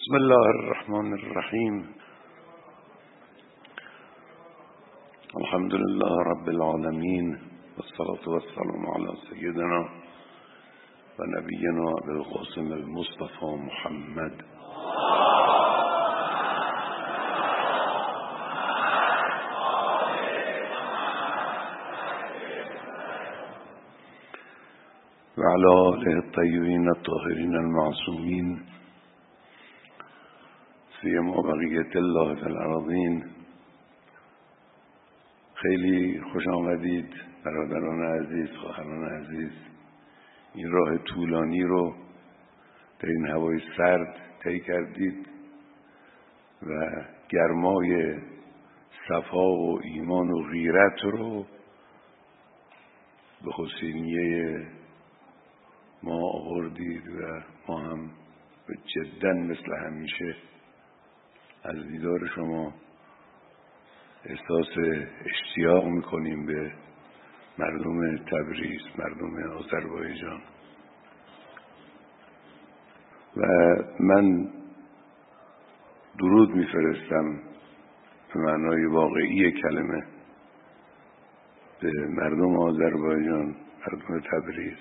بسم الله الرحمن الرحیم. الحمد لله رب العالمین والصلاة والسلام على سیدنا و نبینا ابی القاسم المصطفى محمد. و علی آله الطیبین الطاهرین المعصومین سیما بقیة الله فی الارضین. خیلی خوش آمدید برادران عزیز، خواهران عزیز. این راه طولانی رو در این هوای سرد طی کردید و گرمای صفا و ایمان و غیرت رو به حسینیه ما آوردید و ما هم جدا مثل همیشه از دیدار شما احساس اشتیاق میکنیم به مردم تبریز، مردم آذربایجان. و من درود میفرستم به معنای واقعی کلمه به مردم آذربایجان، مردم تبریز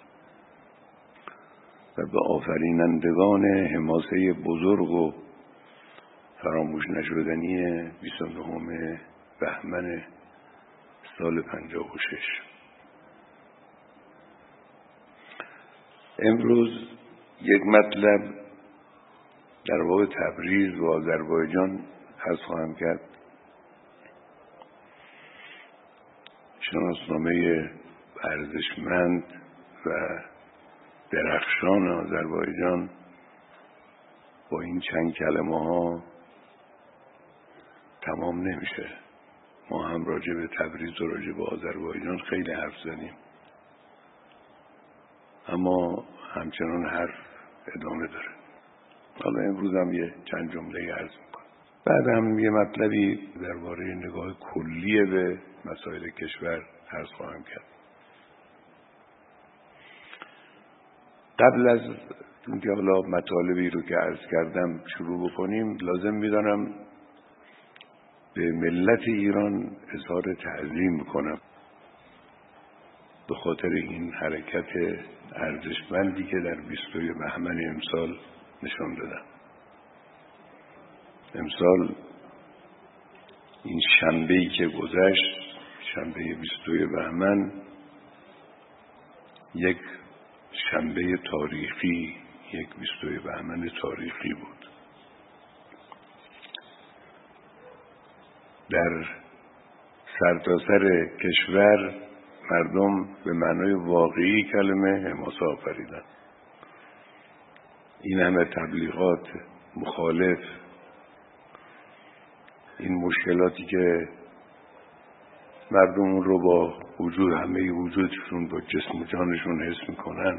و به آفرینندگان حماسه بزرگ و فراموش نشدنی 29 بهمن سال 56. امروز یک مطلب در باب تبریز و آذربایجان عرض خواهم کرد. شناسنامه ارزشمند و درخشان آذربایجان با این چند کلمه ها تمام نمیشه. ما هم راجع به تبریز و راجع به آذربایجان خیلی حرف زدیم، اما همچنان حرف ادامه داره. حالا امروز هم یه چند جمله عرض میکنم، بعد هم یه مطلبی درباره نگاه کلیه به مسائل کشور عرض خواهم کرد. قبل از اینکه حالا مطالبی رو که عرض کردم شروع بکنیم، لازم میدانم به ملت ایران اظهار تعظیم کنم به خاطر این حرکت ارزشمندی که در 22 بهمن امسال نشان دادن. امسال این شنبه‌ای که گذشت، شنبه 22 بهمن، یک شنبه تاریخی، یک 22 بهمن تاریخی بود. در سرتاسر کشور مردم به معنای واقعی کلمه حماسه آفریدن. این همه تبلیغات مخالف، این مشکلاتی که مردم رو با وجود، همه وجودشون، با جسم و جانشون حس میکنن،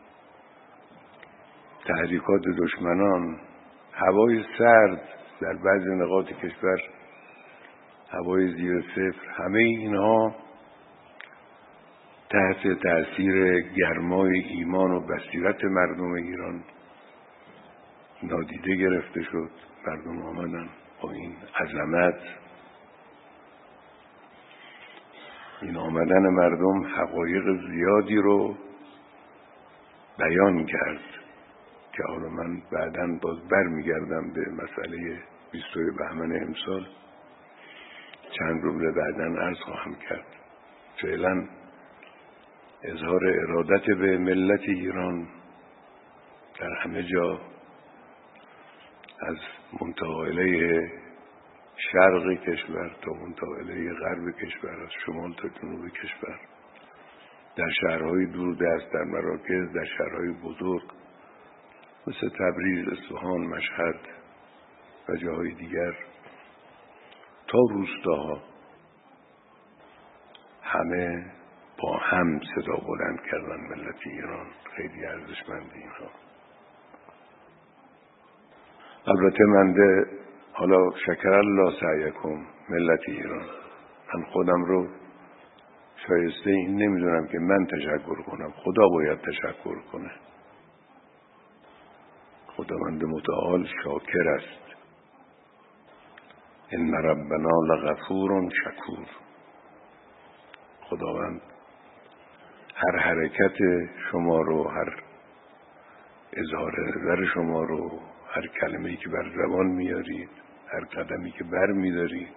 تحریکات دشمنان، هوای سرد در بعضی نقاط کشور، هوای زیر صفر، همه اینها تحت تأثیر گرمای ایمان و بصیرت مردم ایران نادیده گرفته شد. مردم آمدن با این عظمت، این آمدن مردم حقایق زیادی رو بیان کرد که حالا من بعداً باز برمیگردم به مسئله 22 بهمن امسال. چند جمله بعداً عرض خواهم کرد. فعلا اظهار ارادت به ملت ایران در همه جا، از منطقه شرق کشور تا منطقه غرب کشور، از شمال تا جنوب کشور، در شهرهای دوردست، در مراکز، در شهرهای بزرگ مثل تبریز، اصفهان، مشهد و جاهای دیگر تا روستاها، همه با هم صدا بلند کردن ملت ایران. خیلی ارزشمند اینها. البته منده، حالا شکر الله سعیکم ملت ایران، من خودم رو شایسته این نمیدونم که من تشکر کنم، خدا باید تشکر کنه. خداوند متعال شاکر است. ان ربنا لغفور شکور. خداوند هر حرکت شما رو، هر اظهار نظر شما رو، هر کلمه‌ای که بر زبان میارید، هر قدمی که بر میدارید،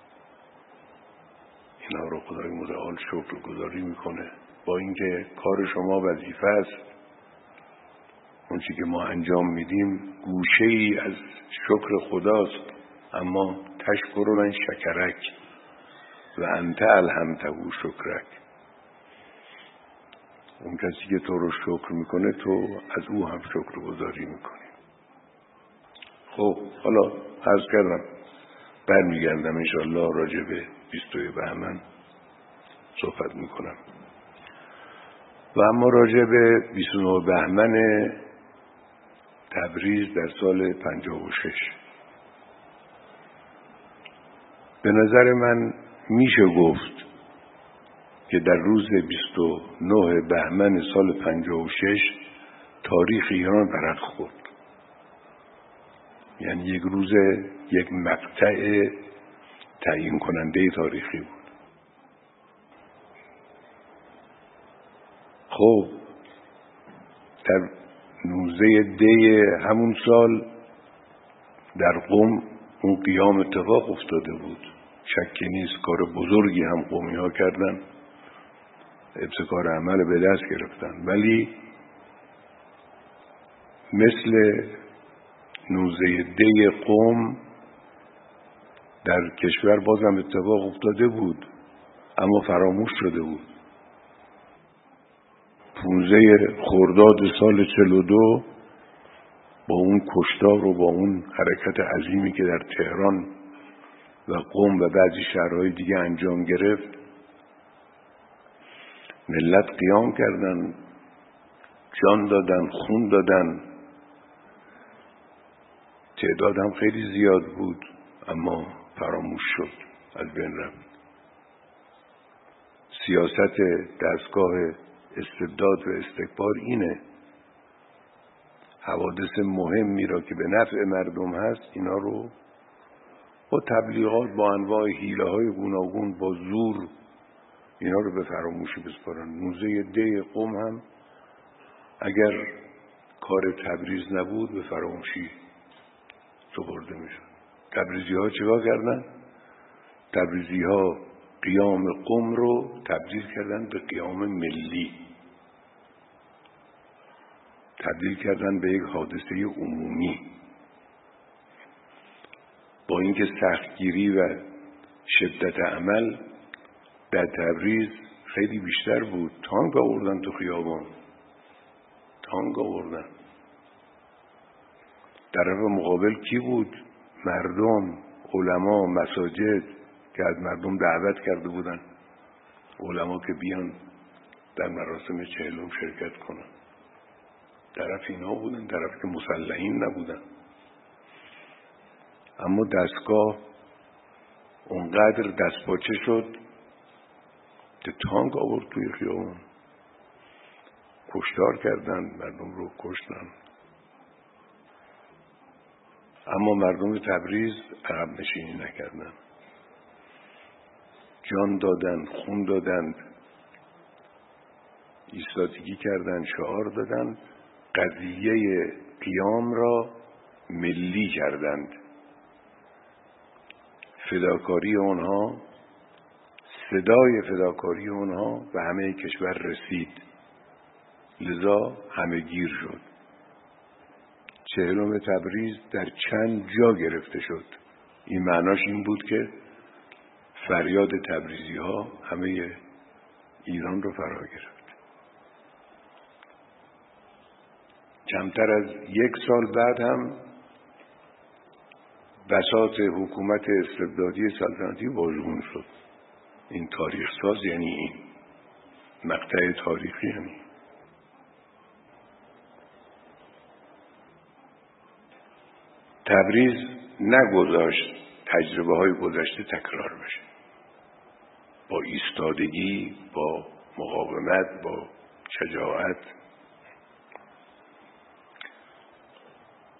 اینا رو خدای متعال شکرگزاری میکنه. با اینکه کار شما وظیفه است، اون چیزی که ما انجام میدیم گوشه‌ای از شکر خداست، اما تشکر من شکرک و انت الهمته شکرک. اون کسی که تو رو شکر میکنه تو از او هم شکرگزاری میکنی. خب حالا عرض کردم برمیگردم انشاءالله راجع به 22 بهمن صحبت میکنم. و اما راجع به 29 بهمن تبریز در سال 56 به نظر من میشه گفت که در روز 29 بهمن سال 56 تاریخ ایران ورق خورد. یعنی یک روز، یک مقطع تعیین کننده تاریخی بود. خب در 19 دی همون سال در قم اون قیام اتفاق افتاده بود. شکی نیست کار بزرگی هم قومی ها کردن، ابتکار عمل به دست گرفتن، ولی مثل 19 دی قم در کشور بازم اتفاق افتاده بود اما فراموش شده بود. 15 خرداد سال 42 با اون کشتار و با اون حرکت عظیمی که در تهران و قم و بعضی شهرهای دیگه انجام گرفت، ملت قیام کردن، جان دادن، خون دادن. تعداد هم خیلی زیاد بود اما فراموش شد، از بین رفت. سیاست دستگاه استبداد و استکبار اینه، حوادث مهمی را که به نفع مردم هست اینا رو با تبلیغات، با انواع حیله‌های گوناگون، با زور اینا رو به فراموشی بسپارن. 19 دی قم هم اگر کار تبریز نبود به فراموشی سپرده میشد. تبریزی ها چیکار کردن؟ تبریزی ها قیام قم رو تبدیل کردن به قیام ملی، تبدیل کردن به یک حادثه عمومی. با اینکه سختگیری و شدت عمل در تبریز خیلی بیشتر بود. تانک آوردن تو خیابان، تانک آوردن. طرف مقابل کی بود؟ مردم، علما، مساجد که از مردم دعوت کرده بودن علما که بیان در مراسم 40 شرکت کنن. طرف اینا بودن، طرف که مسلحین نبودن. اما دستگاه اونقدر دستپاچه شد که تانک آورد توی خیابان، کشتار کردن، مردم رو کشتن. اما مردم تبریز عقب نشینی نکردن، جان دادن، خون دادند، ایستادگی کردند، شعار دادند، قضیه قیام را ملی کردند. فداکاری اونها، صدای فداکاری اونها به همه کشور رسید، لذا همه گیر شد. 40 تبریز در چند جا گرفته شد. این معناش این بود که فریاد تبریزی ها همه ایران رو فرا گرفت. کمتر از 1 سال بعد هم بساط حکومت استبدادی سلطنتی واژگون شد. این تاریخ ساز یعنی این مقطع تاریخی یعنی تبریز نگذاشت تجربه های گذشته تکرار بشه. با ایستادگی، با مقاومت، با شجاعت.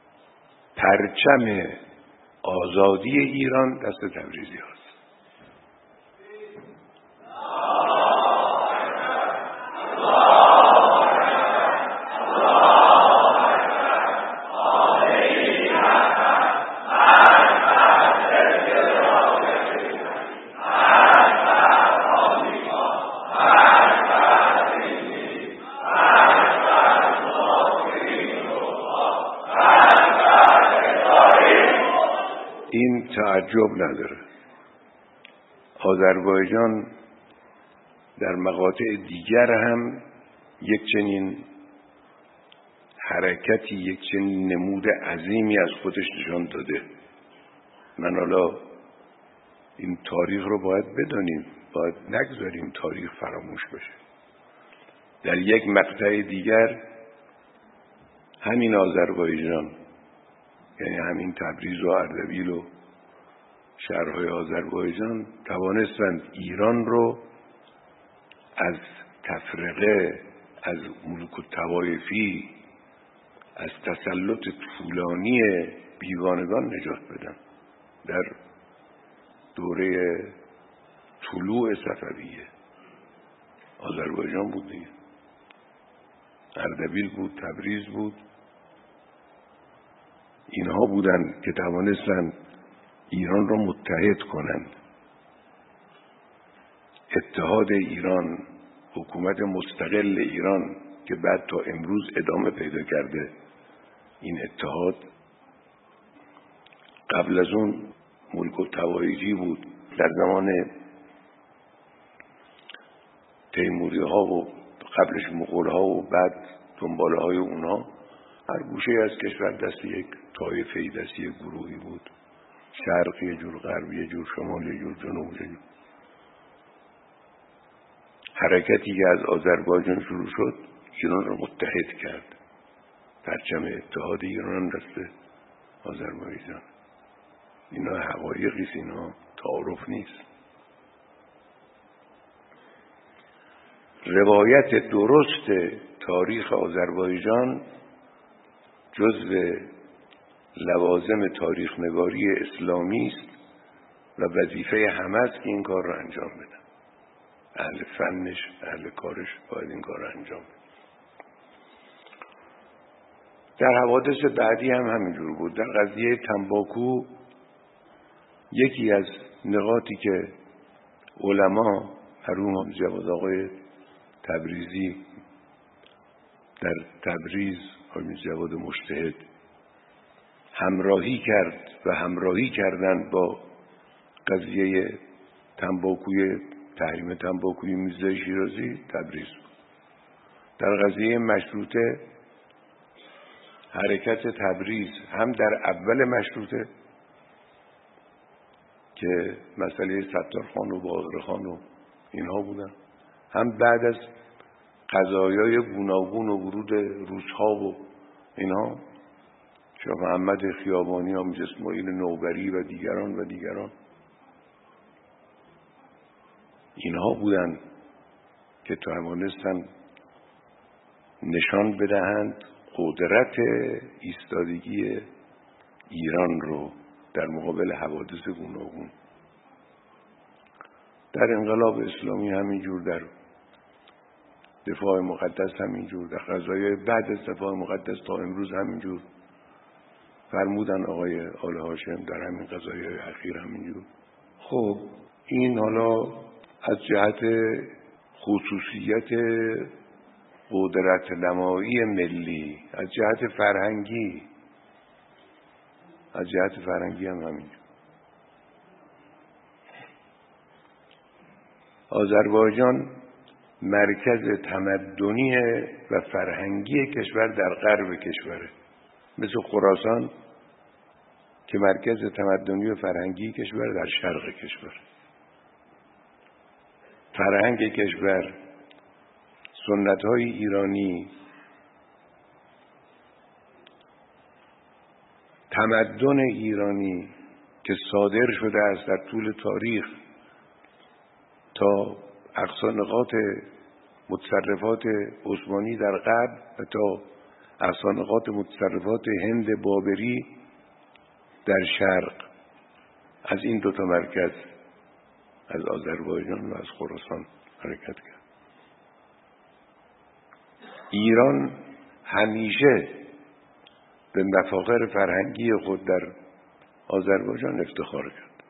پرچم آزادی ایران دست تبریزی هست. این تعجب نداره. آذربایجان در مقاطع دیگر هم یک چنین حرکتی، یک چنین نمود عظیمی از خودش نشان داده. من حالا این تاریخ رو باید بدانیم، باید نگذاریم تاریخ فراموش بشه. در یک مقطع دیگر همین آذربایجان، یعنی همین تبریز و اردبیل و شهرهای آذربایجان توانستند ایران رو از تفرقه، از ملوک الطوایفی، از تسلط طولانی بیگانگان نجات بدن. در دوره طلوع صفویه آذربایجان بود دیگه، اردبیل بود، تبریز بود. اینها بودند که توانستند ایران را متحد کنند. اتحاد ایران، حکومت مستقل ایران که بعد تا امروز ادامه پیدا کرده، این اتحاد قبل از اون ملک الطوایفی بود. در زمان تیموری ها و قبلش مغول ها و بعد دنباله های اونها، هر گوشه از کشور دست یک طایفه‌ای، دست یک گروهی بود. شرق یه جور، غرب یه جور، شمال یه جور، جنوب یه جور. حرکتی که از آذربایجان شروع شد ایران رو متحد کرد. پرچم اتحاد ایران دست آذربایجان. اینا حقایقی است، اینا تعارف نیست. روایت درست تاریخ آذربایجان جزو لوازم تاریخ نگاری اسلامی است و وظیفه همه است که این کار رو انجام بدن. اهل فنش، اهل کارش باید این کار رو انجام بدن. در حوادث بعدی هم همینجور بود. در قضیه تنباکو یکی از نقاطی که علما، مرحوم جواد آقای تبریزی در تبریز، آقای جواد مجتهد همراهی کرد و همراهی کردند با قضیه تنباکوی، تحریم تنباکوی میرزا شیرازی، تبریز. در قضیه مشروطه حرکت تبریز هم در اول مشروطه که مسئله ستارخان و باقرخان و اینها بودن، هم بعد از قضایای گوناگون و ورود روس‌ها و اینها، شاه محمد خیابانی، حامد اسماعیل نوبری و دیگران اینها بودند که توانستند نشان بدهند قدرت ایستادگی ایران رو در مقابل حوادث گوناگون. در انقلاب اسلامی همینجور، در دفاع مقدس همینجور، در قضایای بعد از دفاع مقدس تا امروز همینجور فرمودن آقای آل هاشم، در همین قضایای اخیر همینجور. خب این حالا از جهت خصوصیت قدرت نمایی ملی، از جهت فرهنگی، هم همینجور. آذربایجان مرکز تمدنی و فرهنگی کشور در غرب کشوره، مثل خراسان که مرکز تمدنی و فرهنگی کشور در شرق کشور. فرهنگ کشور، سنت‌های ایرانی، تمدن ایرانی که صادر شده است در طول تاریخ تا اقصی نقاط متصرفات عثمانی در غرب و تا اقصی نقاط متصرفات هند بابری در شرق از این دوتا مرکز، از آذربایجان و از خراسان حرکت کرد. ایران همیشه به مفاخر فرهنگی خود در آذربایجان افتخار کرد.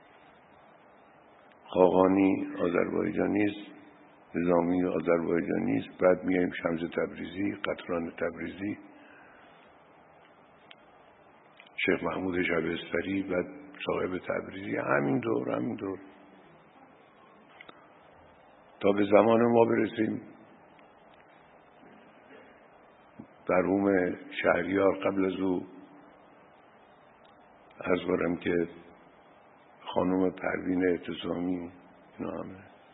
خاقانی آذربایجانی است، نظامی آذربایجانی است، بعد میایم شمس تبریزی، قطران تبریزی، شیخ محمود شبستری، بعد صاحب تبریزی، همینطور تا به زمان ما برسیم. مرحوم شهریار قبل از او عرض کنم که خانم پروین اعتصامی، اینا همه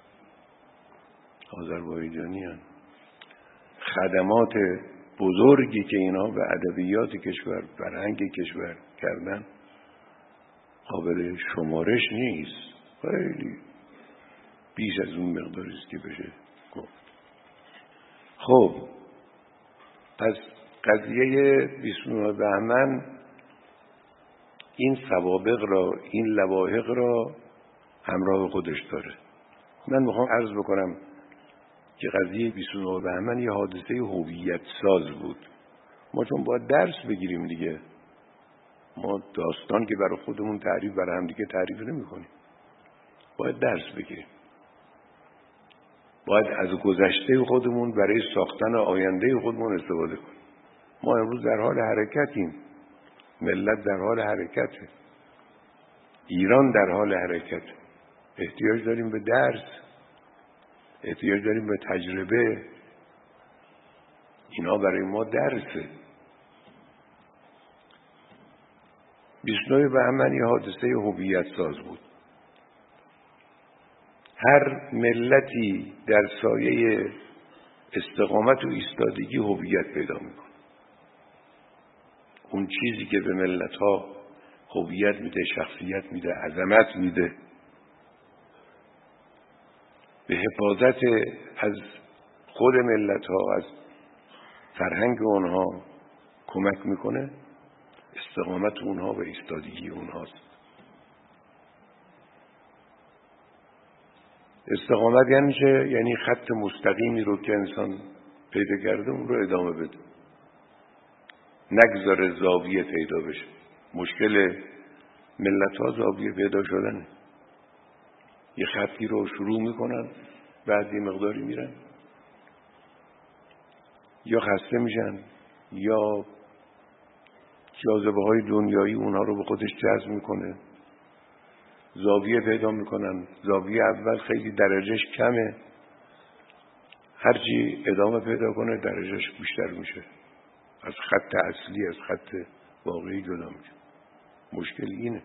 آذربایجانی هستند. خدمات بزرگی که اینا به ادبیات کشور، فرهنگ کشور کردن قابل شمارش نیست، خیلی بیش از اون مقداری است که بشه گفت. خب پس قضیه 29 بهمن این سوابق را، این لواحق را همراه خودش داره. من میخوام عرض بکنم که قضیه 29 بهمن یه حادثه هویت ساز بود. ما چون باید درس بگیریم دیگه، ما داستان که برای خودمون تعریف، برای هم دیگه تعریف نمی کنیم، باید درس بگیریم، باید از گذشته خودمون برای ساختن آینده خودمون استفاده کنیم. ما امروز در حال حرکتیم، ملت در حال حرکته، ایران در حال حرکت. احتیاج داریم به درس، احتیاج داریم به تجربه. اینا برای ما درسه. 29 بهمن یه حادثه هویت ساز بود. هر ملتی در سایه استقامت و ایستادگی هویت پیدا میکنه. اون چیزی که به ملت‌ها هویت میده، شخصیت میده، عظمت میده، به حفاظت از خود ملت‌ها، از فرهنگ اونها کمک میکنه، استقامت اونها و ایستادگی اونهاست. استقامت یعنی چه؟ یعنی خط مستقیمی رو که انسان پیدا کرده اون رو ادامه بده، نگذاره زاویه پیدا بشه. مشکل ملت‌ها زاویه پیدا شدنه. یه خطی رو شروع میکنن، بعد یه مقداری میرن، یا خسته میشن، یا جاذبه های دنیایی اونها رو به خودش جذب میکنه، زاویه پیدا میکنن. زاویه اول خیلی درجهش کمه، هرچی ادامه پیدا کنه درجهش بیشتر میشه، از خط اصلی، از خط واقعی جدا میشه. مشکل اینه.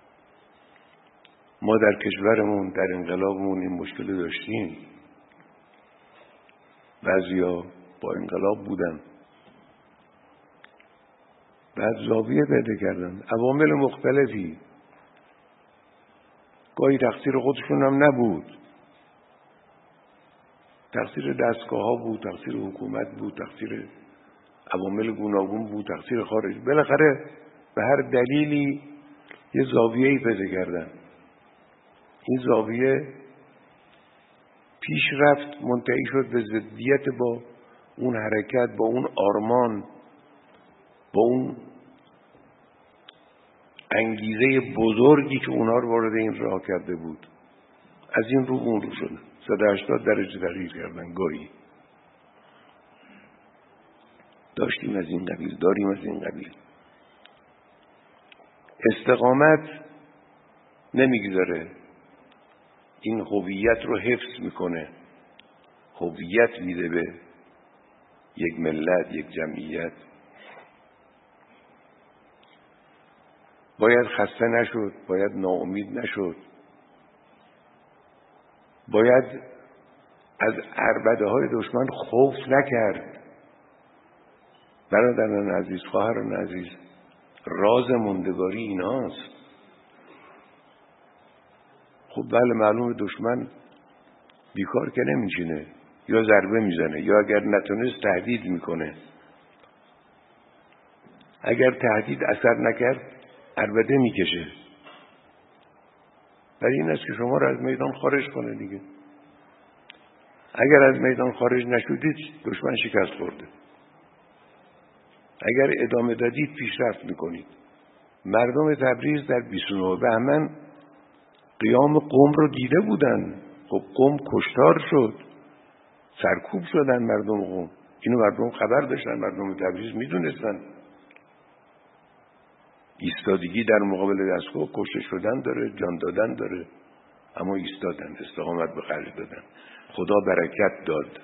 ما در کشورمون، در انقلابمون این مشکل داشتیم. بعضیا با انقلاب بودن، بعد زاویه پیدا کردن، عوامل مختلفی، گاهی تقصیر خودشون هم نبود، تقصیر دستگاه ها بود، تقصیر حکومت بود، تقصیر عوامل گوناگون بود، تقصیر خارج. بالاخره به هر دلیلی یه زاویه‌ای پیدا کردن. این زاویه پیش رفت، منتهی شد به ضدیت با اون حرکت، با اون آرمان، با اون انگیزه بزرگی که اونها رو وارد این راه کرده بود. از این رو اون رو شد 180 درجه تغییر کردن. گاهی داشتیم از این قبیل، داریم از این قبیل. استقامت نمیگذاره، این هویت رو حفظ میکنه، هویت میده به یک ملت، یک جمعیت. باید خسته نشد، باید ناامید نشد، باید از عربده‌های دشمن خوف نکرد. برادران عزیز، خواهران عزیز، راز موندگاری ایناست. خب بله معلوم دشمن بیکار که نمیشینه، یا ضربه میزنه، یا اگر نتونست تهدید میکنه. اگر تهدید اثر نکرد عربده میکشه. برای این است که شما را از میدان خارج کنه دیگه. اگر از میدان خارج نشدید دشمن شکست خورده. اگر ادامه دادید پیشرفت میکنید. مردم تبریز در 29 بهمن قیام قم رو دیده بودن. خب قم کشتار شد، سرکوب شدن مردم قم. اینو مردم خبر داشتن، مردم تبریز میدونستن. ایستادگی در مقابل دستگاه کشته شدن داره، جان دادن داره، اما ایستادن، استقامت به خرج دادن. خدا برکت داد.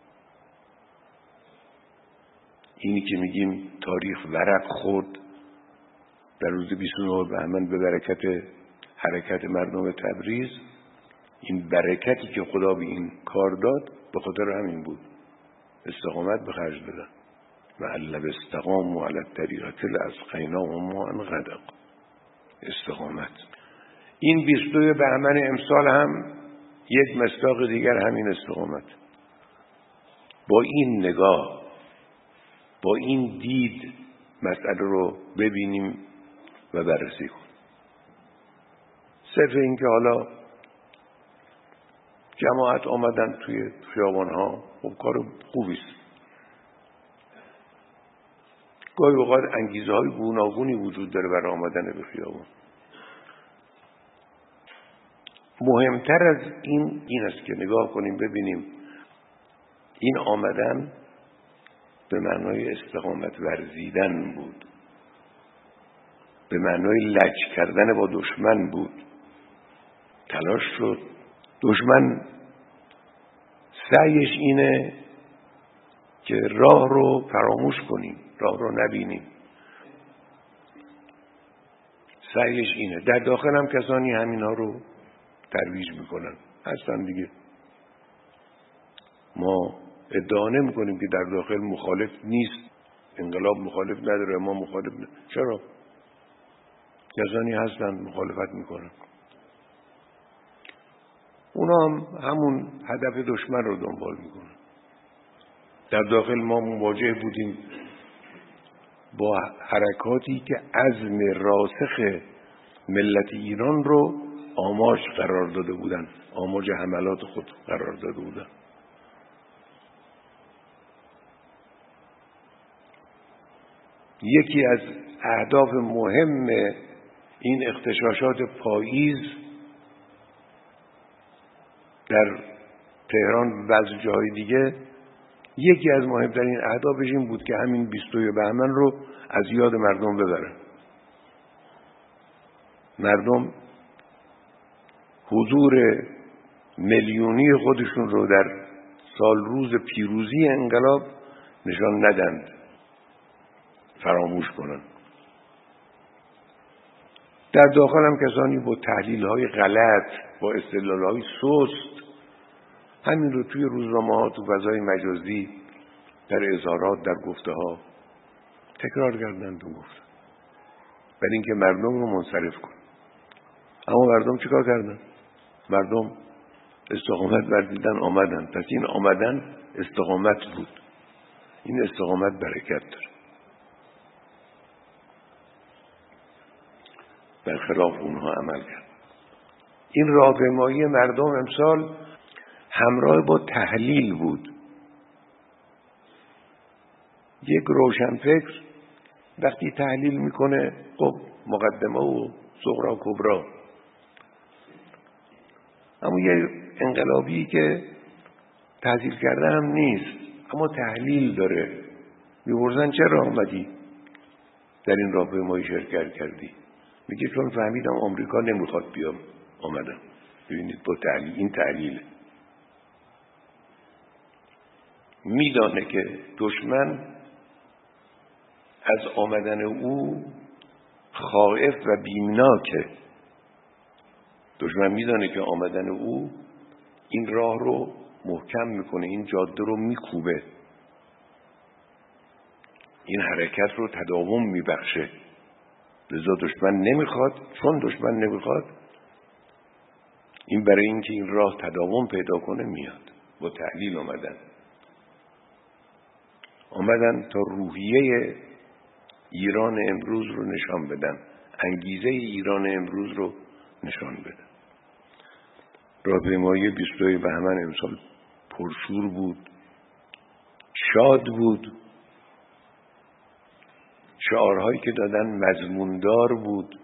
اینی که میگیم تاریخ ورق خورد در روز 29 بهمن به برکت حرکت مردم تبریز، این برکتی که خدا به این کار داد به خاطر همین بود. استقامت به خرج دادن. وَأَلَّذِينَ اسْتَقَامُوا عَلَى الطَّرِيقَةِ لَأَسْقَيْنَاهُم مَاءً غَدَقًا. استقامت. این 22 بهمن امسال هم یک مصداق دیگر همین استقامت. با این نگاه، با این دید مسئله رو ببینیم و بررسی کنیم. صرف این که حالا جماعت آمدن توی خیابان‌ها، خب کار خوبیست. گاهی اوقات انگیزه‌های گوناگونی وجود داره برای آمدن به خیابان. مهمتر از این است که نگاه کنیم ببینیم این آمدن به معنای استقامت ورزیدن بود، به معنای لج کردن با دشمن بود. تلاش شد. دشمن سعیش اینه که راه رو فراموش کنیم، راه رو نبینیم. سعیش اینه. در داخل هم کسانی همینا رو ترویج میکنن. هستن دیگه. ما ادعا نمی کنیم که در داخل مخالف نیست. انقلاب مخالف نداره، ما مخالف نداره. چرا؟ کسانی هستن مخالفت میکنن. اونا هم همون هدف دشمن رو دنبال میکنن. در داخل ما مواجه بودیم با حرکاتی که عزم راسخ ملت ایران رو آماج قرار داده بودن، آماج حملات خود قرار داده بودن. یکی از اهداف مهم این اغتشاشات پاییز در تهران و بعضی جاهای دیگه، یکی از مهمترین اهدافش این بود که همین 22 بهمن رو از یاد مردم ببرن. مردم حضور میلیونی خودشون رو در سال روز پیروزی انقلاب نشان ندند، فراموش کنن. در داخل هم کسانی با تحلیل‌های غلط، با استدلال‌های سست، همین رو توی روزنامه‌ها، تو فضای مجازی، در اظهارات، در گفته‌ها تکرار کردند و گفتن برای اینکه مردم رو منصرف کن. اما مردم چیکار کردن؟ مردم استقامت ورزیدن، آمدن. پس این آمدن استقامت بود. این استقامت برکت داره. برخلاف اونها عمل کرد. این راهپیمایی مردم امسال همراه با تحلیل بود. یک روشنفکر وقتی تحلیل میکنه، خب مقدمه و صغرا و کبرا. اما یه انقلابی که تحلیل کرده هم نیست، اما تحلیل داره. می‌پرسن چرا آمدی در این راهپیمایی شرکت کردی؟ میگه چون فهمیدم آمریکا نمیخواد بیام، آمدم. ببینید با تحلیل، این تحلیل. میدانه که دشمن از آمدن او خائف و بیمناکه. دشمن میدانه که آمدن او این راه رو محکم میکنه، این جاده رو میکوبه، این حرکت رو تداوم میبخشه. لذا دشمن نمیخواد. چون دشمن نمیخواد، این برای اینکه این راه تداوم پیدا کنه میاد. با تحلیل آمدن تا روحیه ایران امروز رو نشان بدن. انگیزه ایران امروز رو نشان بده. راهپیمایی 22 بهمن امسال پرشور بود، شاد بود، شعارهایی که دادن مضموندار بود،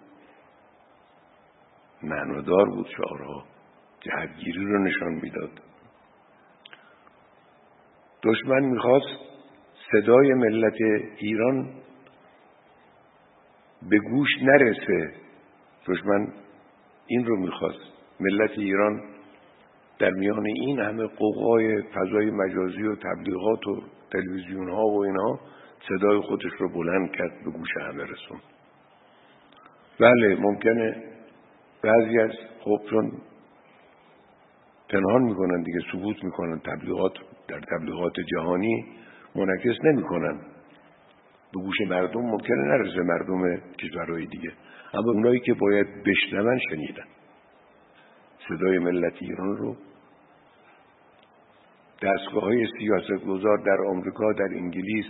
معنادار بود، شعارها جهتگیری رو نشان میداد. دشمن میخواست صدای ملت ایران به گوش نرسه. دشمن این رو میخواست، ملت ایران در میان این همه قوقای فضای مجازی و تبلیغات و تلویزیون ها و اینها صدای خودش رو بلند کرد، به گوش همه رسوند. بله ممکنه بعضی از چون پنهان میکنن دیگه، ثبوت میکنن، تبلیغات در تبلیغات جهانی منعکس نمیکنن، به گوش مردم ممکنه نرسه، مردم کشورهای دیگه، اما اونایی که باید بشنون شنیدن صدای ملت ایران رو. دستگاه‌های سیاستگزار در آمریکا، در انگلیس،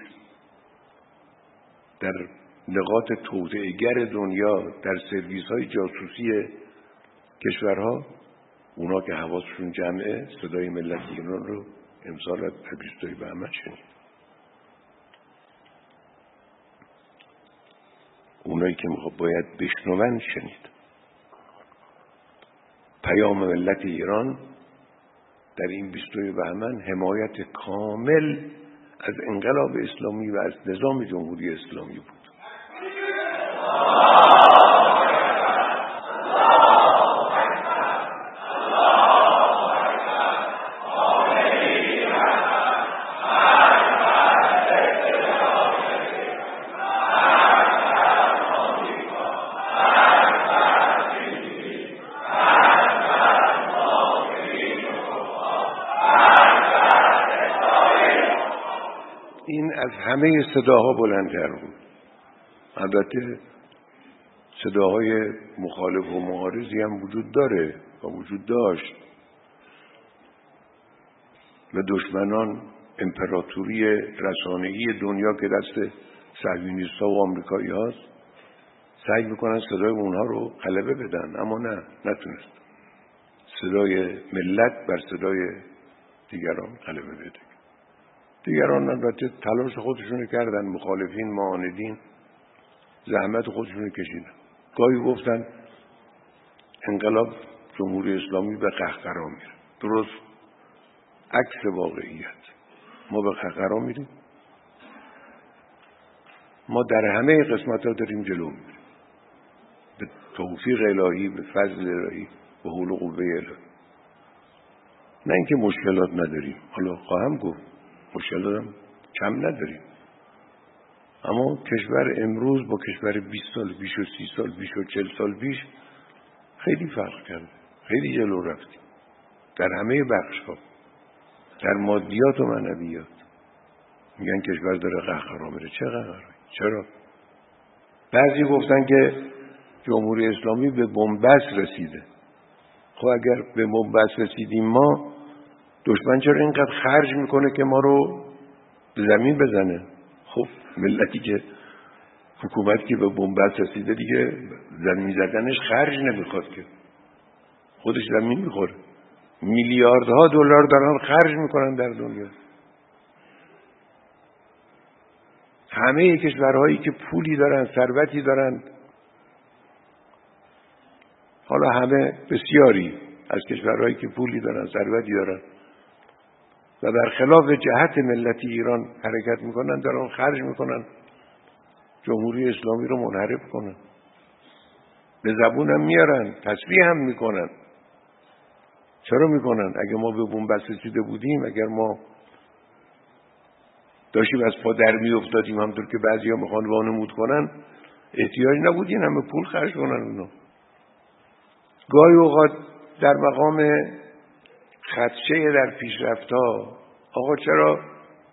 در نقاط توطئه‌گر دنیا، در سرویس‌های جاسوسی کشورها، اونا که حواسشون جمعه صدای ملت ایران رو امسال از 22 بهمن شنید. اونایی که باید بشنون شنید. پیام ملت ایران در این 22 بهمن حمایت کامل از انقلاب اسلامی و از نظام جمهوری اسلامی بود. این از همه صداها بلندتر بود. البته صداهای مخالف و معارضی هم وجود داره و وجود داشت و دشمنان امپراتوری رسانه‌ای دنیا که دست صهیونیست‌ها و آمریکایی هاست سعی میکنن صدای اونها رو غلبه بدن، اما نتونست صدای ملت بر صدای دیگران غلبه بده. دیگران البته تلاش خودشونو کردن، مخالفین، معاندین زحمت خودشونو کشیدن. گاهی گفتن انقلاب جمهوری اسلامی به قهقرا میره، درست عکس واقعیت. ما به قهقرا میریم، ما در همه قسمت ها داریم جلو میریم، به توفیق الهی، به فضل الهی، به حول و قوه الهی. نه اینکه مشکلات نداریم، حالا خواهم گفت مشکلات هم کم نداریم، اما کشور امروز با کشور 20 سال پیش و 30 سال پیش و 40 سال پیش خیلی فرق کرده، خیلی جلو رفتیم در همه بخش ها، در مادیات و معنویات. میگن کشور داره قهقرا میره. چه قهقرایی؟ چرا؟ بعضی گفتن که جمهوری اسلامی به بنبست رسیده. خب اگر به بنبست رسیدیم ما، دشمن چرا اینقدر خرج میکنه که ما رو به زمین بزنه؟ خب ملتی که حکومت که به بنبست رسیده دیگه زمین زدنش خرج نمیخواد که، خودش زمین میخوره. میلیاردها دلار دارن خرج میکنن در دنیا. همه کشورهایی که پولی دارن، ثروتی دارن، حالا همه بسیاری از کشورهایی که پولی دارن، ثروتی دارن و برخلاف جهت ملت ایران حرکت میکنن، دارن خرج میکنن جمهوری اسلامی رو منحرف کنن. به زبون هم میارن، تسبیح هم میکنن. چرا میکنن؟ اگه ما به بنبست رسیده بودیم، اگر ما داشتیم از پا در میافتادیم همطور که بعضی ها میخوان وانمود کنن، احتیاج نبودین همه پول خرج کنن اونا. گاهی اوقات در مقام خدشه در پیشرفت‌ها، آقا چرا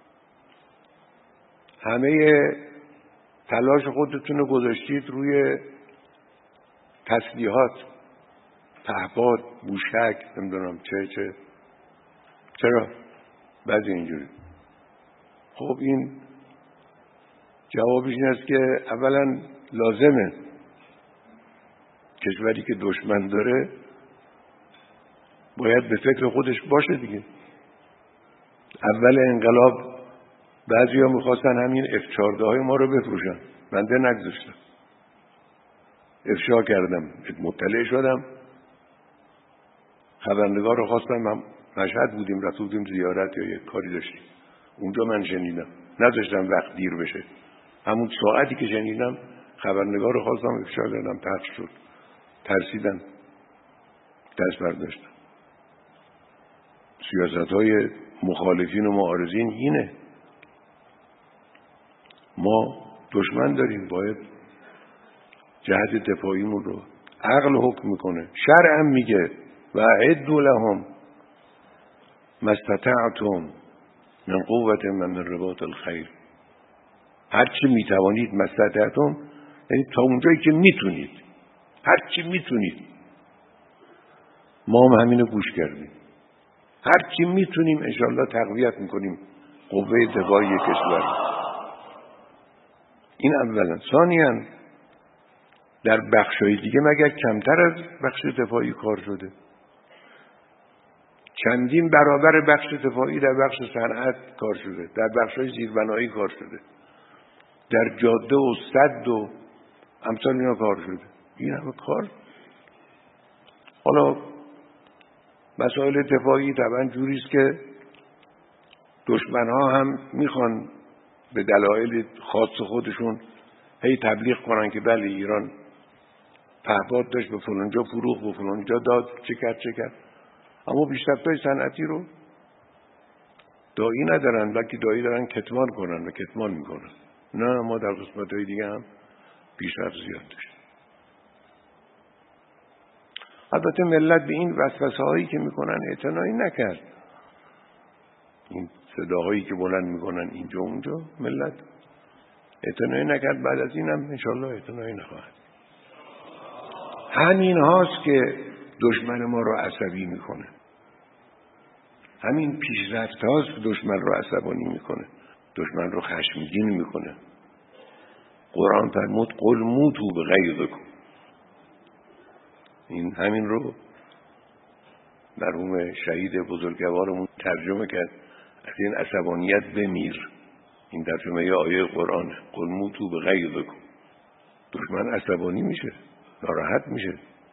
همه تلاش خودتون رو گذاشتید روی تسلیحات، پهپاد، موشک، نمیدونم چه چرا بعضی اینجوری؟ خب این جوابش این است که اولا لازمه کشوری که دشمن داره باید به فکر خودش باشه دیگه. اول انقلاب بعضیا میخواستن همین F14 های ما رو بفروشن، بنده نگذاشتم، افشا کردم، مطلع شدم، خبرنگار رو خواستم، مشهد بودیم رفته بودیم زیارت یا یک کاری داشتیم، اونجا من شنیدم، نذاشتم وقت دیر بشه، همون ساعتی که شنیدم خبرنگار رو خواستم افشا کردم، پخش شد، ترسیدم، دست برداشتم. سیاست‌های مخالفین و معارضین اینه. ما دشمن داریم، باید جهت دفاعیمون رو عقل حکم میکنه، شرع هم میگه و اعدوا لهم ما استطعتم من قوة و من رباط الخیل. هر چی میتوانید ما استطعتم یعنی تا اونجایی که میتونید، هر چی میتونید. ما هم همینو گوش کردیم، هر چی میتونیم انشاءالله تقویت میکنیم قوه دفاعی کشور. این اولا. ثانیاً در بخشای دیگه مگر کمتر از بخش دفاعی کار شده؟ چندین برابر بخش دفاعی در بخش صنعت کار شده، در بخشای زیربنایی کار شده، در جاده و سد و امثال اینا کار شده. این همه کار. حالا مسائل دفاعی طبعا جوریست که دشمن‌ها هم میخوان به دلایل خاص خودشون هی تبلیغ کنن که بله ایران پهپاد داشت، به فلانجا فروخت، به فلانجا داد، چه کرد. اما پیشرفت‌های صنعتی رو دایی ندارن، بلکه دایی دارن کتمان کنن و کتمان میکنن. نه، ما در قسمت‌های دیگه هم پیشرفت زیاد داشت. البته ملت به این وسوسه‌هایی که میکنن اعتنایی نکرد. این صداهایی که بلند میکنن اینجا اونجا، ملت اعتنایی نکرد. بعد از این هم انشالله اعتنایی نخواهد. همین هاست که دشمن ما رو عصبی میکنه. همین پیشرفت هاست که دشمن رو عصبانی میکنه، دشمن رو خشمگین میکنه. قرآن فرمود قل موتوا بغیظکم. این همین رو مرحوم شهید بزرگوارمون ترجمه کرد، از این عصبانیت بمیر. این ترجمه آیه قرآن، قل موتوا بغیظکم. دشمن عصبانی میشه، ناراحت میشه،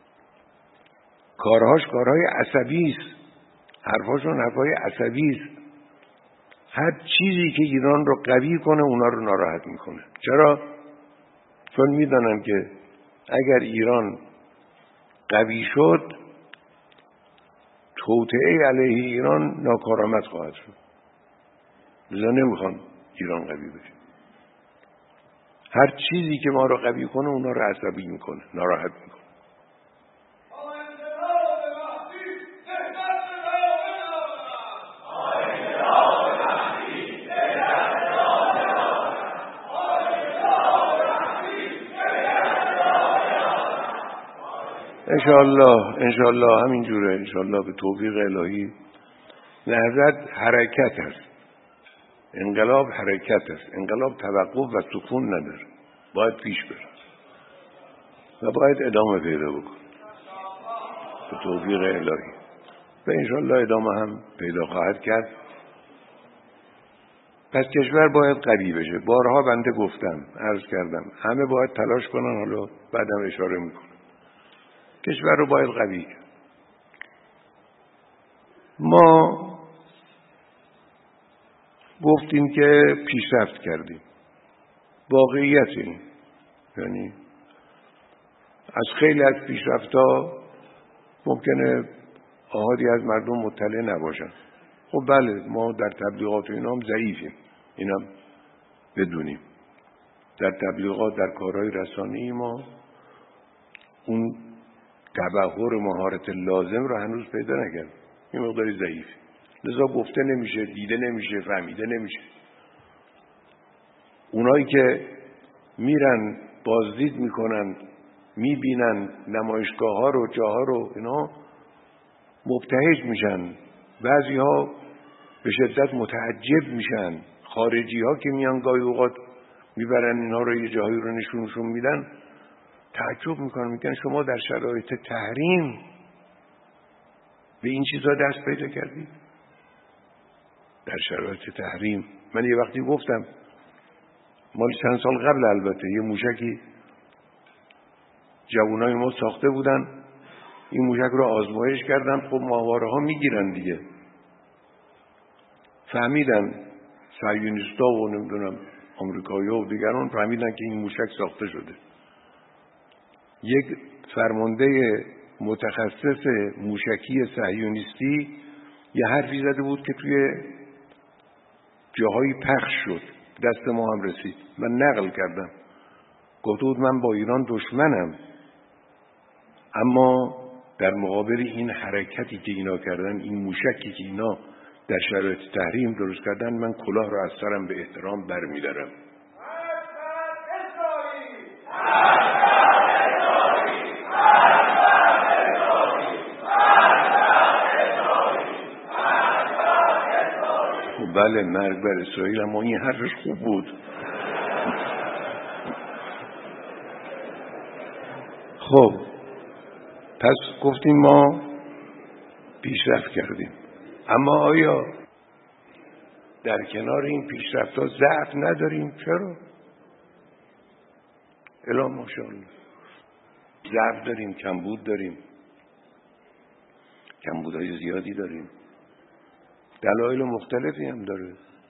کارهاش کارهای عصبی است، حرفاشون حرفای عصبی است. هر چیزی که ایران رو قوی کنه اونا رو ناراحت میکنه. چرا؟ چون میدونن که اگر ایران قوی شد توطئه علیه ایران ناکارآمد خواهد شد. لذا نمیخوان ایران قوی بشه. هر چیزی که ما رو قوی کنه اونا رو عصبی میکنه، ناراحت میکنه. انشاءالله همینجوره. انشاءالله به توفیق الهی. نهضت حرکت است، انقلاب حرکت است. انقلاب توقف و سکون نداره، باید پیش بره و باید ادامه پیدا بکنه به توفیق الهی و انشاءالله ادامه هم پیدا خواهد کرد. پس کشور باید قوی بشه. بارها بنده گفتم، عرض کردم، همه باید تلاش کنن. حالا بعدم اشاره میکنم، کشور رو باید قوی کرد. ما گفتیم که پیشرفت کردیم، واقعیت این. یعنی از خیلی از پیشرفت‌ها ممکنه آحادی از مردم مطلع نباشن. خب بله، ما در تبلیغات و اینا هم ضعیفیم، اینم بدونیم. در تبلیغات، در کارهای رسانه‌ای ما اون تبحر مهارت لازم رو هنوز پیدا نکردیم، این مقداری ضعیف، لذا گفته نمیشه، دیده نمیشه، فهمیده نمیشه. اونایی که میرن بازدید میکنن، میبینن نمایشگاه ها رو، جاها رو، اینا مبتهج میشن. بعضی ها به شدت متعجب میشن. خارجی ها که میان گاهی اوقات میبرن اینها رو، یه جاهایی رو نشونشون میدن، تعجب میکنم، میگن شما در شرایط تحریم به این چیزا دست پیدا کردید؟ در شرایط تحریم. من یه وقتی گفتم، مال چند سال قبل البته، یه موشکی جوانای ما ساخته بودن، این موشک رو آزمایش کردن. خب ماهواره ها میگیرن دیگه، فهمیدن صهیونیستا و نمیدونم آمریکایی‌ها و دیگران فهمیدن که این موشک ساخته شده. یک فرمانده متخصص موشکی صهیونیستی یه حرفی زده بود که توی جاهایی پخش شد، دست ما هم رسید، من نقل کردم. گفته بود من با ایران دشمنم، اما در مقابل این حرکتی که اینا کردن، این موشکی که اینا در شرایط تحریم درست کردن، من کلاه را از سرم به احترام برمی‌دارم. بله، مرگ بر اسرائیل، اما این حرفش خوب بود. خب پس گفتیم ما پیشرفت کردیم، اما آیا در کنار این پیشرفت‌ها ضعف نداریم؟ چرا؟ الا ماشاءالله ضعف داریم، کمبود داریم، کمبودهای زیادی داریم، دلایل مختلفی هم داره.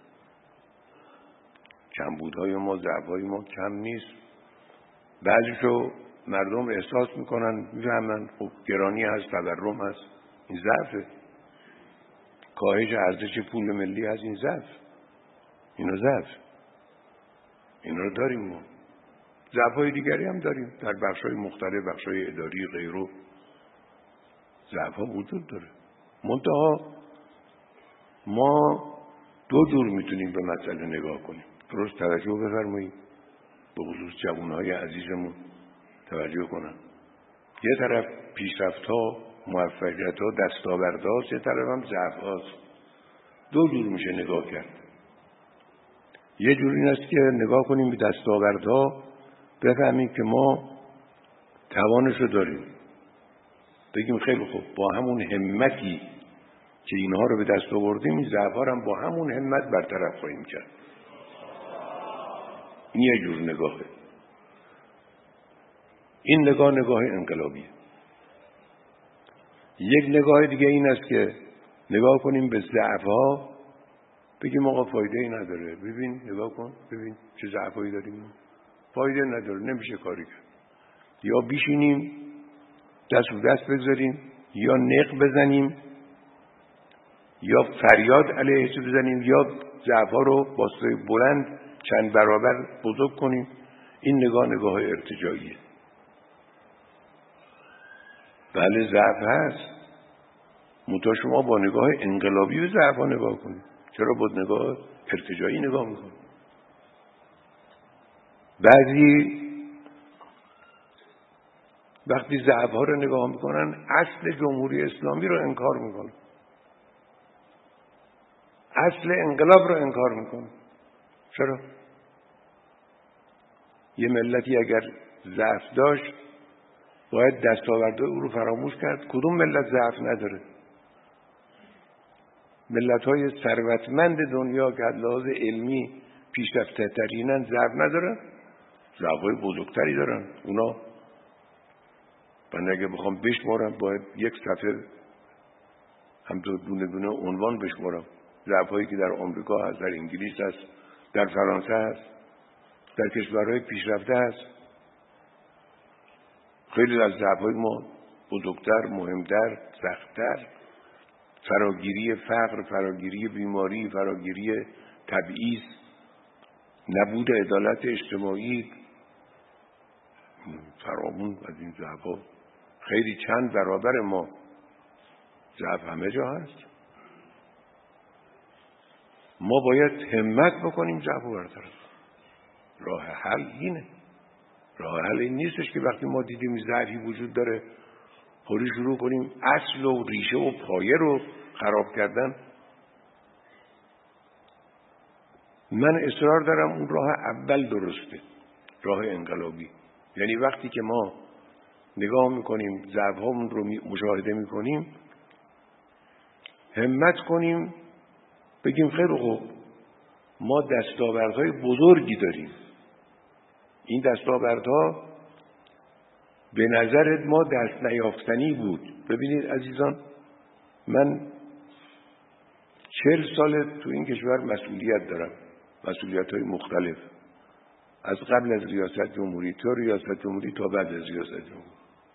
کمبودهای ما، ضعف‌های ما کم نیست. بعضیشو مردم احساس میکنن، میفهمن خب گرانی هست، تورم هست، این ضعفه. کاهش ارزش پول ملی هست، این ضعف. اینا ضعف، اینا رو داریم ما. ضعف‌های دیگری هم داریم در بخش‌های مختلف، بخش‌های اداری غیره. ضعف‌ها وجود داره. منتها ما دو جور میتونیم به مسئله نگاه کنیم. درست توجه بفرمایید، به خصوص جوانهای عزیزمون توجه کنن. یه طرف پیشرفت‌ها، موفقیت‌ها، دستاوردهاست، یه طرف هم ضعف‌هاست. دو جور میشه نگاه کرد. یه جور این است که نگاه کنیم به دستاوردها، بفهمیم که ما توانشو داریم، بگیم خیلی خوب، با همون همتی که اینها رو به دست آوردیم، این ضعف‌ها رو هم با همون همت برطرف خواهیم کرد. این یه جور نگاهه. این نگاه انقلابیه. یک نگاه دیگه این است که نگاه کنیم به ضعف‌ها، بگیم آقا فایده ای نداره، ببین نگاه کن، ببین چه ضعفایی داریم، فایده نداره، نمیشه کاری کرد. یا بیشینیم دست رو دست بگذاریم، یا نق بزنیم، یا فریاد علیهش بزنیم، یا ضعف‌ها رو با صدای بلند چند برابر بزرگ کنیم. این نگاه ارتجاعیه. بله ضعف هست، منتها شما با نگاه انقلابی به ضعف‌ها نگاه کنید. چرا با نگاه ارتجاعی نگاه میکنید؟ بعضی وقتی ضعف‌ها رو نگاه میکنن، اصل جمهوری اسلامی رو انکار میکنن، اصل انقلاب رو انکار میکنن. چرا؟ یه ملتی اگر ضعف داشت باید دستاوردهای او رو فراموش کرد. کدوم ملت ضعف نداره؟ ملت‌های ثروتمند دنیا که از لحاظ علمی پیشرفته ترینن ضعف ندارن؟ ضعف‌های بزرگتری دارن. اونا من اگه بخوام بشمارم باید یک صفحه همطور دونه دونه عنوان بشمارم. ضعف‌هایی که در آمریکا هست، در انگلیس هست، در فرانسه هست، در کشورهای پیشرفته هست. خیلی از ضعف‌های ما بزرگتر، مهمتر، سخت‌تر، فراگیری فقر، فراگیری بیماری، فراگیری تبعیض، نبود عدالت اجتماعی، فرامون از این ضعف‌ها خیلی چند برابر ما. ضعف همه جا هست. ما باید همت بکنیم ضعف رو برطرف. راه حل اینه. راه حل این نیستش که وقتی ما دیدیم ضعفی وجود داره پوری شروع کنیم اصل و ریشه و پایه رو خراب کردن. من اصرار دارم اون راه اول درسته، راه انقلابی. یعنی وقتی که ما نگاه میکنیم ضعف‌هامون رو مشاهده میکنیم، همت کنیم بگیم خیلی خوب ما دستاوردهای بزرگی داریم، این دستاوردها به نظر ما دست نیافتنی بود. ببینید عزیزان، من 40 سال تو این کشور مسئولیت دارم، مسئولیت‌های مختلف، از قبل از ریاست جمهوری تا ریاست جمهوری تا بعد از ریاست جمهوری.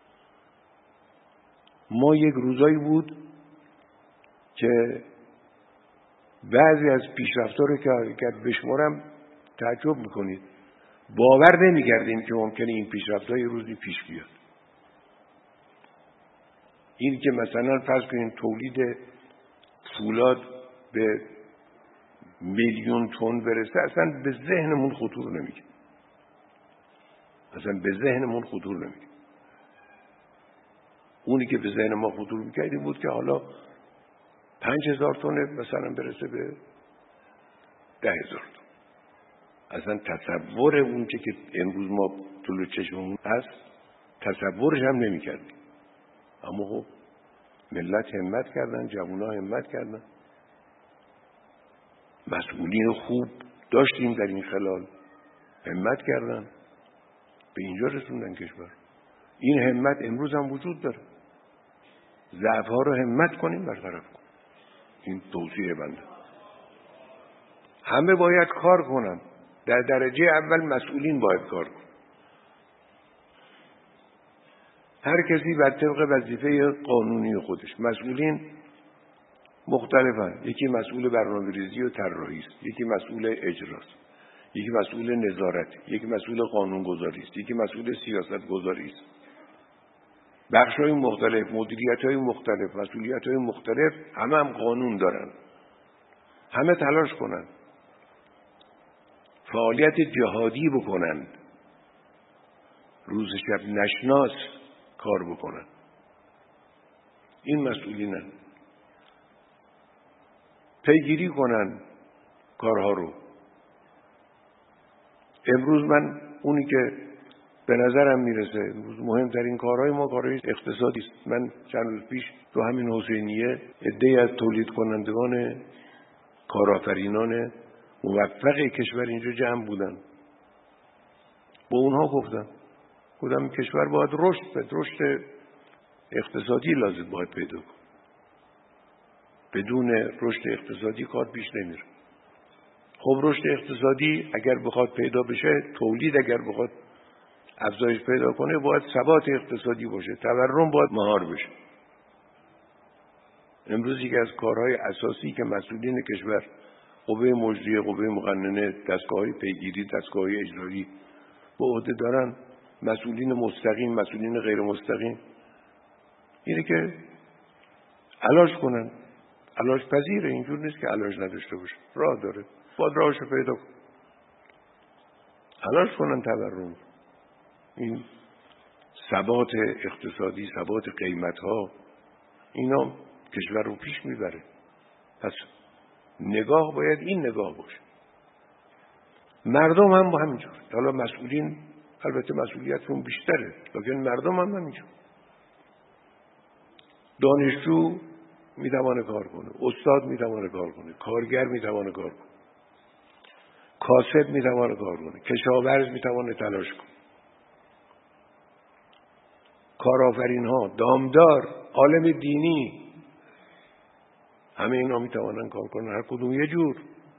ما یک روزایی بود که بعضی از پیشرفت‌ها رو که بشمارم تعجب میکنید، باور نمی‌کردیم که ممکنه این پیشرفت‌ها یه روزی پیش بیاد. این که مثلا فرض کنید تولید فولاد به میلیون تن برسه، اصلا به ذهنمون خطور نمی‌کنه، اصلا به ذهنمون خطور نمی‌کنه. اونی که به ذهن ما خطور می‌کرد این بود که حالا 5000 تن مثلا برسه به 10000 تن. اصلا تصور اون که امروز ما طول چشممون هست تصورش هم نمی‌کردیم. اما خب ملت همت کردن، جوونا همت کردن، مسئولین خوب داشتیم در این خلال، همت کردن، به اینجا رسوندن کشور. این همت امروز هم وجود داره. ضعف‌ها رو همت کنیم برطرف کنیم. این توصیه بنده. همه باید کار کنن. در درجه اول مسئولین باید کار کنن. هر کسی بر طبق وظیفه قانونی خودش. مسئولین مختلفن. یکی مسئول برنامه‌ریزی و طراحی است، یکی مسئول اجراست، یکی مسئول نظارت، یکی مسئول قانونگذاری است، یکی مسئول سیاستگذاری است. بخش‌های مختلف، مدیریت‌های مختلف، مسئولیت‌های مختلف، همه هم قانون دارن. همه تلاش کنن. فعالیت جهادی بکنن. روز شب نشناس کار بکنن. این مسئولینن. پیگیری کنن کارها رو. امروز من اونی که به نظرم میرسه امروز مهمترین کارهای ما کارهای اقتصادی است. من چند روز پیش تو همین حسینیه عده‌ای از تولید کنندگان کارآفرینان موفق کشور اینجا جمع بودن. با اونها گفتم کشور باید رشد اقتصادی لازم باید پیدا کنه. بدون رشد اقتصادی کار پیش نمیره. خب رشد اقتصادی اگر بخواد پیدا بشه، تولید اگر بخواد افزایش پیدا کنه، باید ثبات اقتصادی باشه، تورم باید مهار بشه. امروز یکی از کارهای اساسی که مسئولین کشور، قوه مجریه، قوه مقننه، دستگاه‌های پیگیری، دستگاه‌های اجرایی به عهده دارن، مسئولین مستقیم، مسئولین غیر مستقیم، اینه که علاج کنن. علاج پذیره، اینجور نیست که علاج نداشته باشه، راه داره، باید راهشو پیدا کن. علاج کنن تورم. این ثبات اقتصادی، ثبات قیمت‌ها، اینا کشور رو پیش میبره. پس نگاه باید این نگاه باشه. مردم هم با همینجور. حالا مسئولین البته مسئولیتشون بیشتره، لیکن مردم هم همینجور. دانشجو میتوانه کار کنه، استاد میتوانه کار کنه، کارگر میتوانه کار کنه، کاسب میتوانه کار کنه، کشاورز میتوانه تلاش کنه، کارآفرین ها، دامدار، عالم دینی، همه اینا میتوانن کار کنن. هر کدوم یه جور.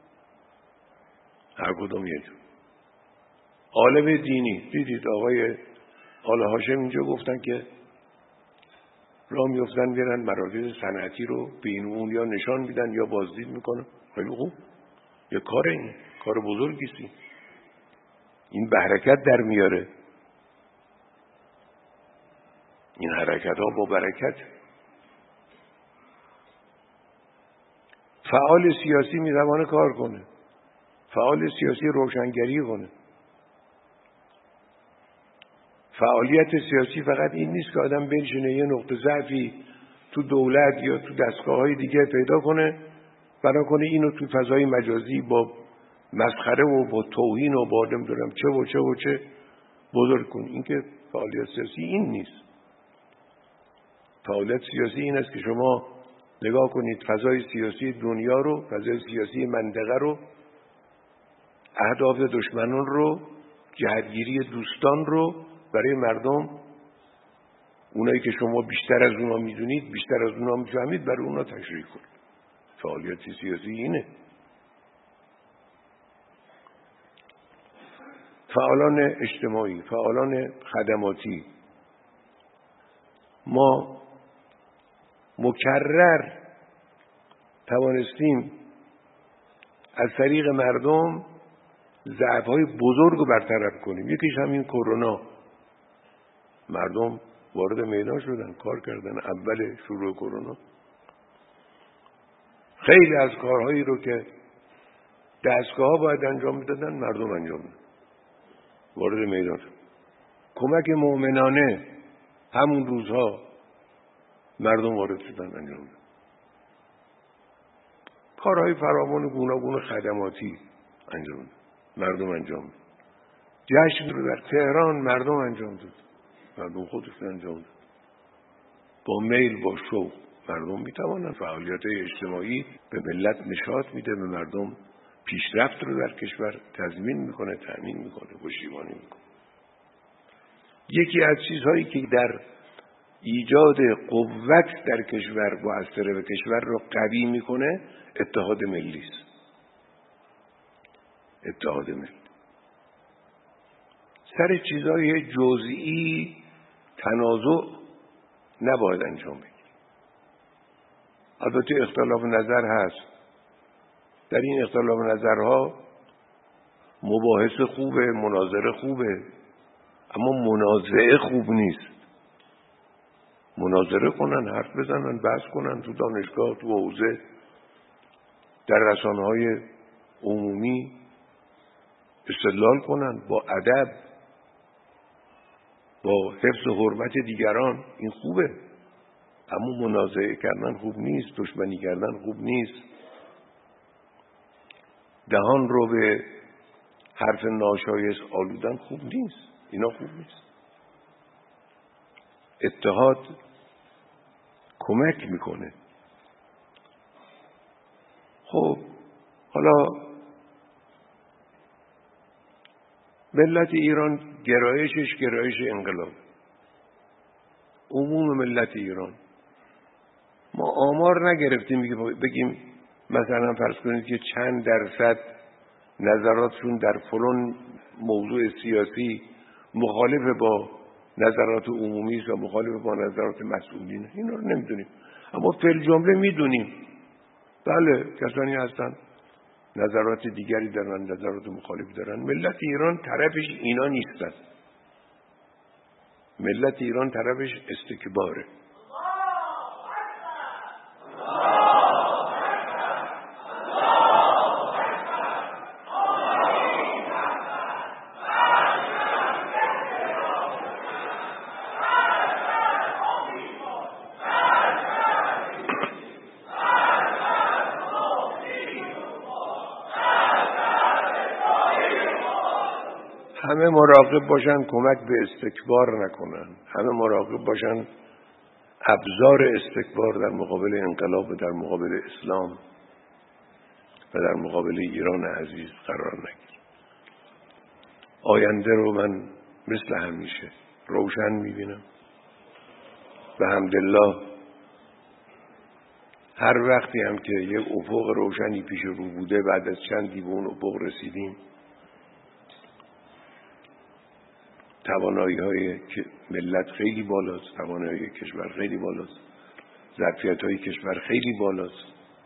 عالم دینی، دیدید آقای آل هاشم اینجا گفتن که راه میفتن میرن مراکز صنعتی رو به این اون یا نشان میدن یا بازدید میکنن. خیلی خوب، یه کاره، این کار بزرگی است. این به حرکت در میاره. این حرکت ها با برکت. فعال سیاسی میتوانه کار کنه، فعال سیاسی روشنگری کنه. فعالیت سیاسی فقط این نیست که آدم بنشینه یه نقطه ضعفی تو دولت یا تو دستگاه‌های دیگه پیدا کنه، بنا کنه اینو تو فضای مجازی با مسخره و با توهین و با نمیدونم چه بزرگ کن. این که فعالیت سیاسی این نیست. فعالیت سیاسی این است که شما نگاه کنید فضای سیاسی دنیا رو، فضای سیاسی منطقه رو، اهداف دشمنان رو، جهتگیری دوستان رو برای مردم، اونایی که شما بیشتر از اونا میدونید، بیشتر از اونا میفهمید، برای اونا تشریح کنید. فعالیت سیاسی اینه. فعالان اجتماعی، فعالان خدماتی، ما مکرر توانستیم از طریق مردم ضعف‌های بزرگ رو برطرف کنیم. یکیش همین کرونا. مردم وارد میدان شدن، کار کردن. اول شروع کرونا خیلی از کارهایی رو که دستگاه‌ها باید انجام میدادن مردم انجام دادن، وارد میدان شد. کمک مؤمنانه همون روزها مردم وارد شدن، انجام دادن. کارهای فراوان گوناگون خدماتی انجام دادن، مردم انجام دادن. جشن رو در تهران مردم انجام داد، مردم خودشون انجام داد. با میل، با شوق مردم میتوانند. فعالیت اجتماعی به ملت نشاط میده، به مردم پیشرفت رو در کشور تضمین میکنه، تأمین میکنه، پشتیبانی میکنه. یکی از چیزهایی که در ایجاد قوت در کشور مؤثره و کشور رو قوی میکنه اتحاد ملی است. اتحاد ملی سر چیزهای جزئی تنازع نباید انجام بگیره. البته اختلاف نظر هست. در این اختلاف نظرها مباحث خوبه، مناظره خوبه، اما منازعه خوب نیست. مناظره کنن، حرف بزنن، بحث کنن تو دانشگاه، تو حوزه، در رسانه‌های عمومی استدلال کنن با ادب، با حفظ حرمت دیگران. این خوبه، اما منازعه کردن خوب نیست، دشمنی کردن خوب نیست. دهان رو به حرف ناشایست آلودن خوب نیست. اینا خوب نیست. اتحاد کمک میکنه. خب حالا ملت ایران گرایشش گرایش انقلاب، عموم ملت ایران. ما آمار نگرفتیم بگیم مثلا فرض کنید که چند درصد نظراتشون در فلان موضوع سیاسی مخالف با نظرات عمومی است و مخالف با نظرات مسئولین. اینا رو نمیدونیم، اما فی الجمله میدونیم بله کسانی هستن نظرات دیگری دارن، نظرات مخالفی دارن. ملت ایران طرفش اینا نیستن. ملت ایران طرفش استکباره. همه مراقب باشن کمک به استکبار نکنن. همه مراقب باشن ابزار استکبار در مقابل انقلاب و در مقابل اسلام و در مقابل ایران عزیز قرار نگیر. آینده رو من مثل همیشه روشن میبینم. به حمدالله هر وقتی هم که یک افق روشنی پیش رو بوده، بعد از چندی به اون افق رسیدیم، توانایی‌های ملت خیلی بالاست، توانایی کشور خیلی بالاست، ظرفیت‌های کشور خیلی بالاست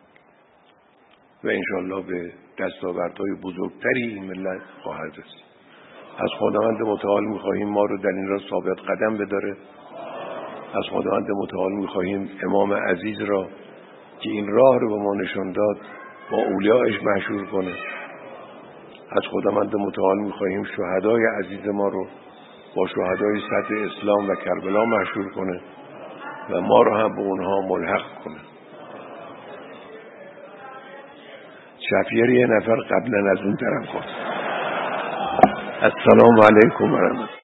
و انشاءالله به دستاوردهای بزرگتری این ملت خواهد رسید. از خداوند متعال می‌خواهیم ما رو در این راه ثابت قدم بداره. از خداوند متعال می‌خواهیم امام عزیز را که این راه رو به ما نشان داد با اولیاءش مشهور کنه. از خداوند متعال می‌خواهیم شهدای عزیز ما رو با شهدای سطح اسلام و کربلا مشهور کنه و ما رو هم به اونها ملحق کنه. شفیع یه نفر قبلا از اون طرف گفت. السلام علیکم و رحمت الله.